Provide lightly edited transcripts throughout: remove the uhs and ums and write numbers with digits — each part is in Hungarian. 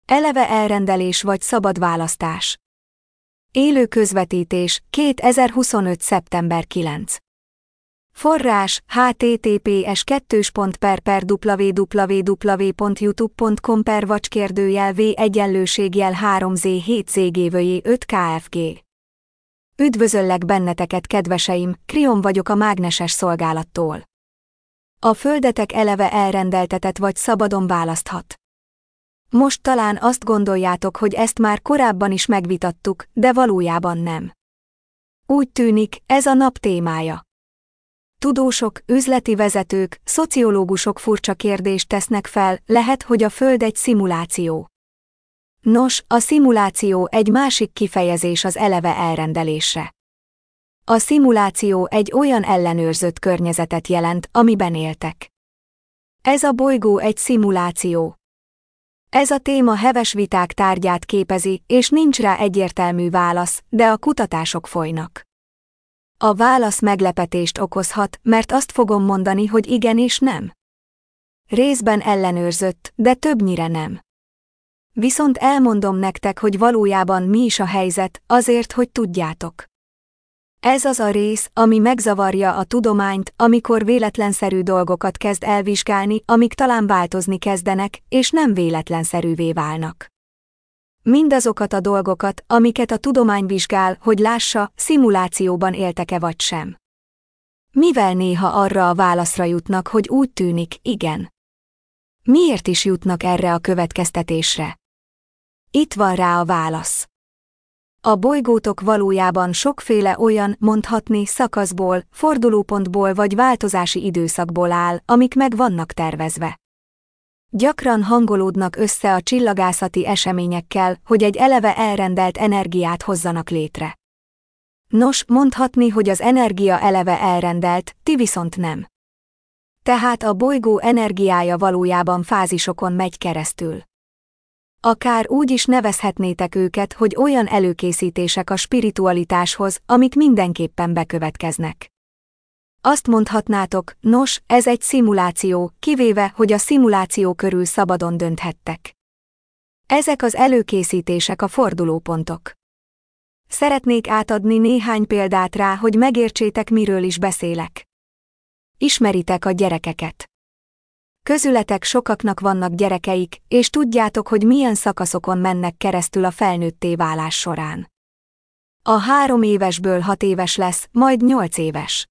Eleve elrendelés vagy szabad választás. Élő közvetítés, 2025. szeptember 9. Forrás: https://www.youtube.com/v/v 3z7zgvj5 kfg. Üdvözöllek benneteket, kedveseim, Krion vagyok a mágneses szolgálattól. A földetek eleve elrendeltetett vagy szabadon választhat. Most talán azt gondoljátok, hogy ezt már korábban is megvitattuk, de valójában nem. Úgy tűnik, ez a nap témája. Tudósok, üzleti vezetők, szociológusok furcsa kérdést tesznek fel, lehet, hogy a Föld egy szimuláció. Nos, a szimuláció egy másik kifejezés az eleve elrendelésre. A szimuláció egy olyan ellenőrzött környezetet jelent, amiben éltek. Ez a bolygó egy szimuláció. Ez a téma heves viták tárgyát képezi, és nincs rá egyértelmű válasz, de a kutatások folynak. A válasz meglepetést okozhat, mert azt fogom mondani, hogy igen és nem. Részben ellenőrzött, de többnyire nem. Viszont elmondom nektek, hogy valójában mi is a helyzet, azért, hogy tudjátok. Ez az a rész, ami megzavarja a tudományt, amikor véletlenszerű dolgokat kezd elvizsgálni, amik talán változni kezdenek, és nem véletlenszerűvé válnak. Mindazokat a dolgokat, amiket a tudomány vizsgál, hogy lássa, szimulációban éltek-e vagy sem. Mivel néha arra a válaszra jutnak, hogy úgy tűnik, igen. Miért is jutnak erre a következtetésre? Itt van rá a válasz. A bolygótok valójában sokféle olyan, mondhatni, szakaszból, fordulópontból vagy változási időszakból áll, amik meg vannak tervezve. Gyakran hangolódnak össze a csillagászati eseményekkel, hogy egy eleve elrendelt energiát hozzanak létre. Nos, mondhatni, hogy az energia eleve elrendelt, ti viszont nem. Tehát a bolygó energiája valójában fázisokon megy keresztül. Akár úgy is nevezhetnétek őket, hogy olyan előkészítések a spiritualitáshoz, amik mindenképpen bekövetkeznek. Azt mondhatnátok, nos, ez egy szimuláció, kivéve, hogy a szimuláció körül szabadon dönthettek. Ezek az előkészítések a fordulópontok. Szeretnék átadni néhány példát rá, hogy megértsétek, miről is beszélek. Ismeritek a gyerekeket. Közületek sokaknak vannak gyerekeik, és tudjátok, hogy milyen szakaszokon mennek keresztül a felnőtté válás során. A 3 évesből 6 éves lesz, majd 8 éves.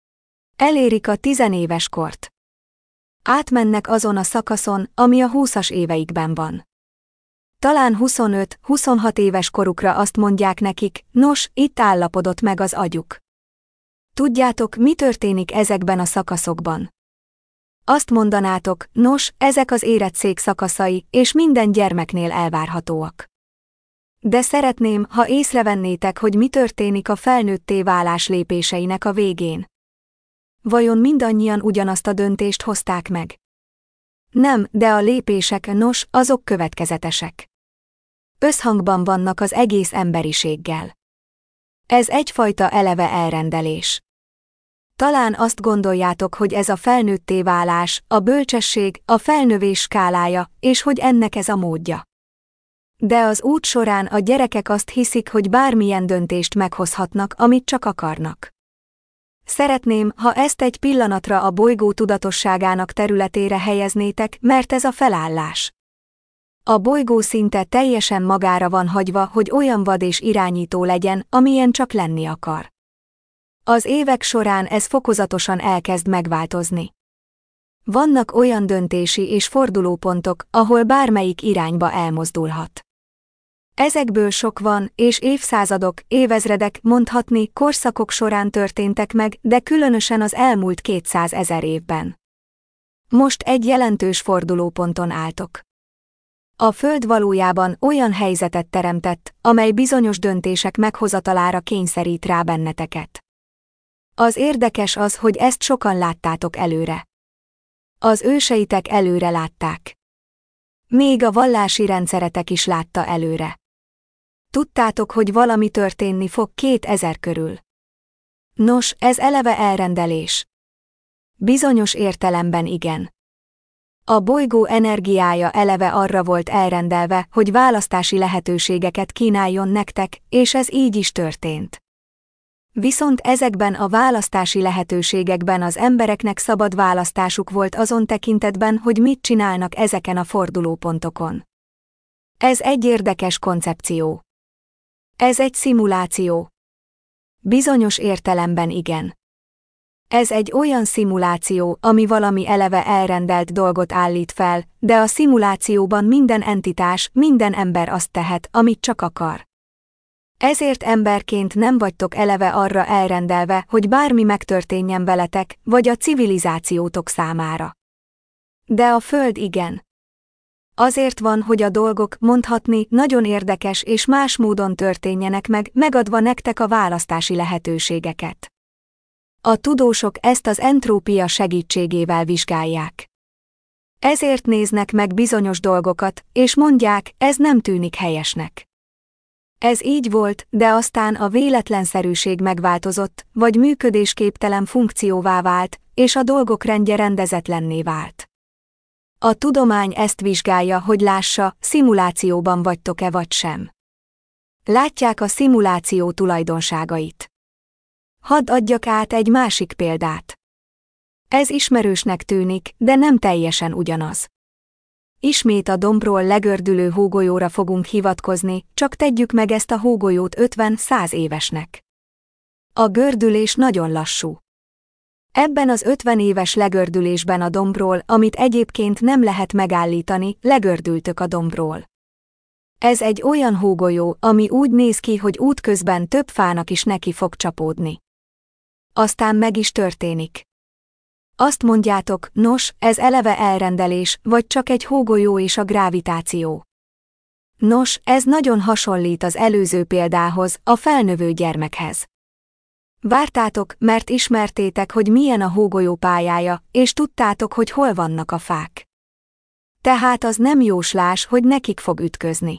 Elérik a 10 éves kort. Átmennek azon a szakaszon, ami a 20-as éveikben van. Talán 25-26 éves korukra azt mondják nekik, nos, itt állapodott meg az agyuk. Tudjátok, mi történik ezekben a szakaszokban? Azt mondanátok, nos, ezek az érettszég szakaszai, és minden gyermeknél elvárhatóak. De szeretném, ha észrevennétek, hogy mi történik a felnőtté válás lépéseinek a végén. Vajon mindannyian ugyanazt a döntést hozták meg? Nem, de a lépések, nos, azok következetesek. Összhangban vannak az egész emberiséggel. Ez egyfajta eleve elrendelés. Talán azt gondoljátok, hogy ez a felnőtté válás, a bölcsesség, a felnövés skálája, és hogy ennek ez a módja. De az út során a gyerekek azt hiszik, hogy bármilyen döntést meghozhatnak, amit csak akarnak. Szeretném, ha ezt egy pillanatra a bolygó tudatosságának területére helyeznétek, mert ez a felállás. A bolygó szinte teljesen magára van hagyva, hogy olyan vad és irányító legyen, amilyen csak lenni akar. Az évek során ez fokozatosan elkezd megváltozni. Vannak olyan döntési és fordulópontok, ahol bármelyik irányba elmozdulhat. Ezekből sok van, és évszázadok, évezredek, mondhatni, korszakok során történtek meg, de különösen az elmúlt 200 000 évben. Most egy jelentős fordulóponton álltok. A Föld valójában olyan helyzetet teremtett, amely bizonyos döntések meghozatalára kényszerít rá benneteket. Az érdekes az, hogy ezt sokan láttátok előre. Az őseitek előre látták. Még a vallási rendszeretek is látta előre. Tudtátok, hogy valami történni fog 2000 körül. Nos, ez eleve elrendelés. Bizonyos értelemben igen. A bolygó energiája eleve arra volt elrendelve, hogy választási lehetőségeket kínáljon nektek, és ez így is történt. Viszont ezekben a választási lehetőségekben az embereknek szabad választásuk volt azon tekintetben, hogy mit csinálnak ezeken a fordulópontokon. Ez egy érdekes koncepció. Ez egy szimuláció. Bizonyos értelemben igen. Ez egy olyan szimuláció, ami valami eleve elrendelt dolgot állít fel, de a szimulációban minden entitás, minden ember azt tehet, amit csak akar. Ezért emberként nem vagytok eleve arra elrendelve, hogy bármi megtörténjen veletek, vagy a civilizációtok számára. De a Föld igen. Azért van, hogy a dolgok, mondhatni, nagyon érdekes és más módon történjenek meg, megadva nektek a választási lehetőségeket. A tudósok ezt az entrópia segítségével vizsgálják. Ezért néznek meg bizonyos dolgokat, és mondják, ez nem tűnik helyesnek. Ez így volt, de aztán a véletlenszerűség megváltozott, vagy működésképtelen funkcióvá vált, és a dolgok rendje rendezetlenné vált. A tudomány ezt vizsgálja, hogy lássa, szimulációban vagytok-e vagy sem. Látják a szimuláció tulajdonságait. Hadd adjak át egy másik példát. Ez ismerősnek tűnik, de nem teljesen ugyanaz. Ismét a dombról legördülő hógolyóra fogunk hivatkozni, csak tegyük meg ezt a hógolyót 50-100 évesnek. A gördülés nagyon lassú. Ebben az 50 éves legördülésben a dombról, amit egyébként nem lehet megállítani, legördültök a dombról. Ez egy olyan hógolyó, ami úgy néz ki, hogy útközben több fának is neki fog csapódni. Aztán meg is történik. Azt mondjátok, nos, ez eleve elrendelés, vagy csak egy hógolyó és a gravitáció. Nos, ez nagyon hasonlít az előző példához, a felnövő gyermekhez. Vártátok, mert ismertétek, hogy milyen a hógolyó pályája, és tudtátok, hogy hol vannak a fák. Tehát az nem jóslás, hogy nekik fog ütközni.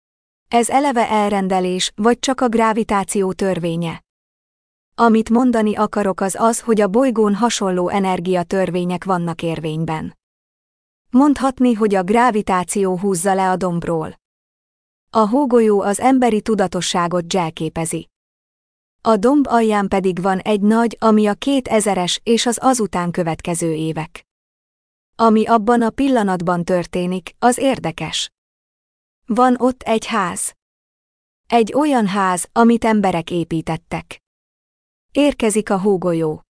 Ez eleve elrendelés, vagy csak a gravitáció törvénye. Amit mondani akarok az az, hogy a bolygón hasonló energiatörvények vannak érvényben. Mondhatni, hogy a gravitáció húzza le a dombról. A hógolyó az emberi tudatosságot jelképezi. A domb alján pedig van egy nagy, ami a 2000-es és az azután következő évek. Ami abban a pillanatban történik, az érdekes. Van ott egy ház. Egy olyan ház, amit emberek építettek. Érkezik a hógolyó.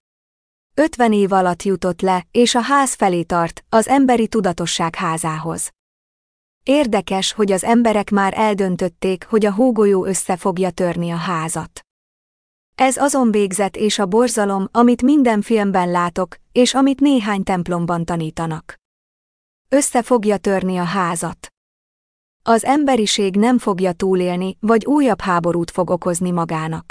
50 év alatt jutott le, és a ház felé tart, az emberi tudatosság házához. Érdekes, hogy az emberek már eldöntötték, hogy a hógolyó össze fogja törni a házat. Ez azon végzet és a borzalom, amit minden filmben látok, és amit néhány templomban tanítanak. Össze fogja törni a házat. Az emberiség nem fogja túlélni, vagy újabb háborút fog okozni magának.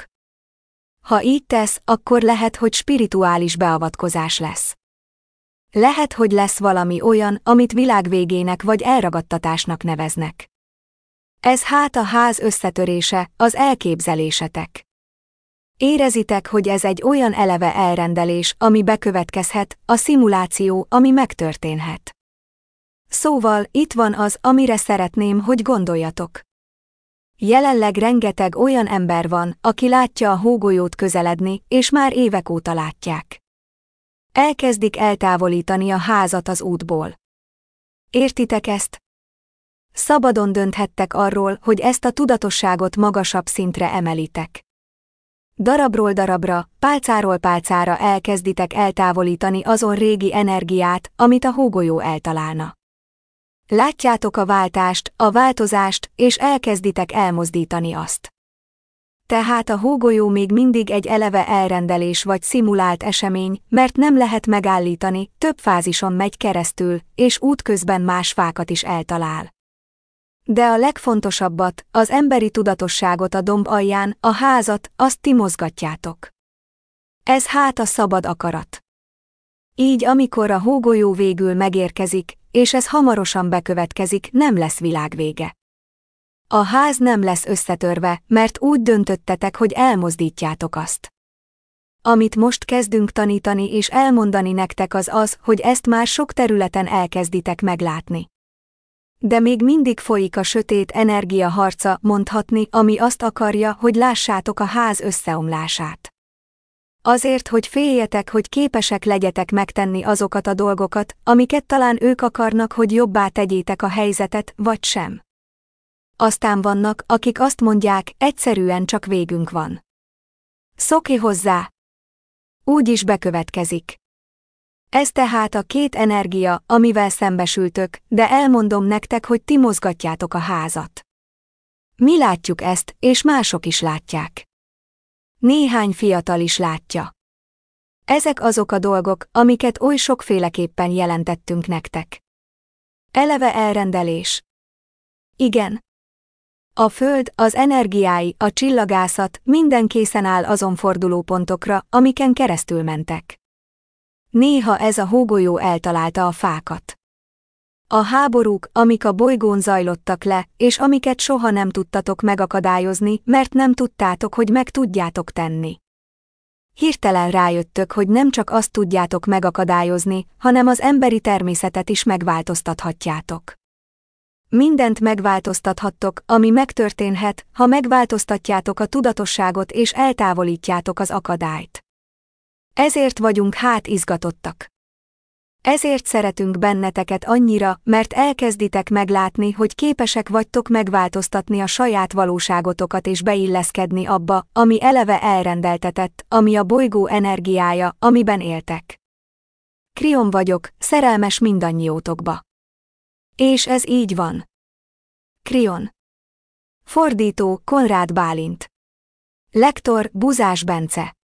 Ha így tesz, akkor lehet, hogy spirituális beavatkozás lesz. Lehet, hogy lesz valami olyan, amit világvégének vagy elragadtatásnak neveznek. Ez hát a ház összetörése, az elképzelésetek. Érezitek, hogy ez egy olyan eleve elrendelés, ami bekövetkezhet, a szimuláció, ami megtörténhet. Szóval, itt van az, amire szeretném, hogy gondoljatok. Jelenleg rengeteg olyan ember van, aki látja a hógolyót közeledni, és már évek óta látják. Elkezdik eltávolítani a házat az útból. Értitek ezt? Szabadon dönthettek arról, hogy ezt a tudatosságot magasabb szintre emelitek. Darabról darabra, pálcáról pálcára elkezditek eltávolítani azon régi energiát, amit a hógolyó eltalálna. Látjátok a váltást, a változást, és elkezditek elmozdítani azt. Tehát a hógolyó még mindig egy eleve elrendelés vagy szimulált esemény, mert nem lehet megállítani, több fázison megy keresztül, és útközben más fákat is eltalál. De a legfontosabbat, az emberi tudatosságot a domb alján, a házat, azt ti mozgatjátok. Ez hát a szabad akarat. Így amikor a hógolyó végül megérkezik, és ez hamarosan bekövetkezik, nem lesz világvége. A ház nem lesz összetörve, mert úgy döntöttetek, hogy elmozdítjátok azt. Amit most kezdünk tanítani és elmondani nektek az, hogy ezt már sok területen elkezditek meglátni. De még mindig folyik a sötét energia harca, mondhatni, ami azt akarja, hogy lássátok a ház összeomlását. Azért, hogy féljetek, hogy képesek legyetek megtenni azokat a dolgokat, amiket talán ők akarnak, hogy jobbá tegyétek a helyzetet, vagy sem. Aztán vannak, akik azt mondják, egyszerűen csak végünk van. Szokj hozzá! Úgy is bekövetkezik. Ez tehát a két energia, amivel szembesültök, de elmondom nektek, hogy ti mozgatjátok a házat. Mi látjuk ezt, és mások is látják. Néhány fiatal is látja. Ezek azok a dolgok, amiket oly sokféleképpen jelentettünk nektek. Eleve elrendelés. Igen. A Föld, az energiái, a csillagászat, minden készen áll azon fordulópontokra, amiken keresztül mentek. Néha ez a hógolyó eltalálta a fákat. A háborúk, amik a bolygón zajlottak le, és amiket soha nem tudtatok megakadályozni, mert nem tudtátok, hogy meg tudjátok tenni. Hirtelen rájöttök, hogy nem csak azt tudjátok megakadályozni, hanem az emberi természetet is megváltoztathatjátok. Mindent megváltoztathattok, ami megtörténhet, ha megváltoztatjátok a tudatosságot és eltávolítjátok az akadályt. Ezért vagyunk izgatottak. Ezért szeretünk benneteket annyira, mert elkezditek meglátni, hogy képesek vagytok megváltoztatni a saját valóságotokat és beilleszkedni abba, ami eleve elrendeltetett, ami a bolygó energiája, amiben éltek. Krion vagyok, szerelmes mindannyiótokba. És ez így van. Krion. Fordító, Konrád Bálint. Lektor, Buzás Bence.